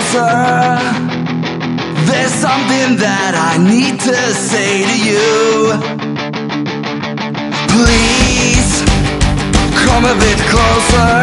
closer. There's something that I need to say to you. Please come a bit closer.